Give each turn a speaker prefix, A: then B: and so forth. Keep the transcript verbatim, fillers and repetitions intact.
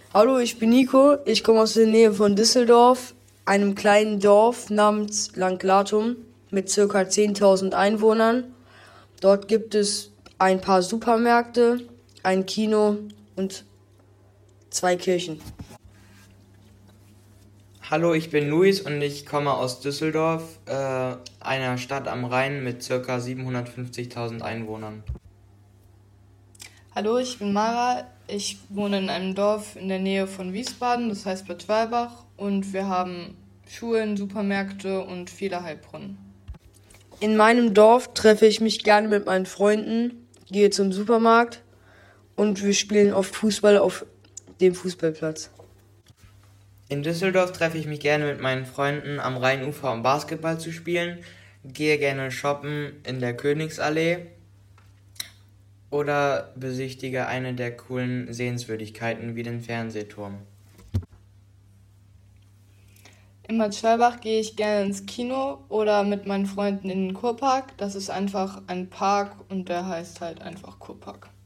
A: Hallo, ich bin Nico. Ich komme aus der Nähe von Düsseldorf, einem kleinen Dorf namens Langlatum mit circa zehntausend Einwohnern. Dort gibt es ein paar Supermärkte, ein Kino und zwei Kirchen.
B: Hallo, ich bin Luis und ich komme aus Düsseldorf, äh, einer Stadt am Rhein mit ca. siebenhundertfünfzigtausend Einwohnern.
C: Hallo, ich bin Mara. Ich wohne in einem Dorf in der Nähe von Wiesbaden, das heißt Bad Schwalbach, und wir haben Schulen, Supermärkte und viele Heilbrunnen.
A: In meinem Dorf treffe ich mich gerne mit meinen Freunden, gehe zum Supermarkt und wir spielen oft Fußball auf dem Fußballplatz.
B: In Düsseldorf treffe ich mich gerne mit meinen Freunden am Rheinufer, um Basketball zu spielen, gehe gerne shoppen in der Königsallee oder besichtige eine der coolen Sehenswürdigkeiten wie den Fernsehturm.
C: In Bad Schwalbach gehe ich gerne ins Kino oder mit meinen Freunden in den Kurpark. Das ist einfach ein Park und der heißt halt einfach Kurpark.